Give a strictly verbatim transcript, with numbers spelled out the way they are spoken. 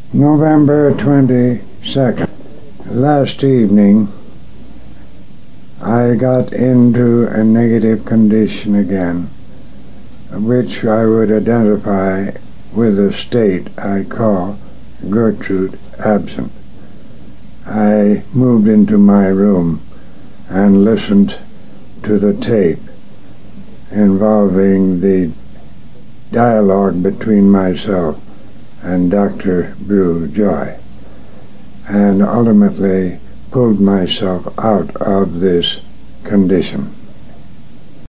November twenty-second. Last evening, I got into a negative condition again, which I would identify with a state I call Gertrude absent. I moved into my room and listened to the tape involving the dialogue between myself and Doctor Brew Joy, and ultimately pulled myself out of this condition.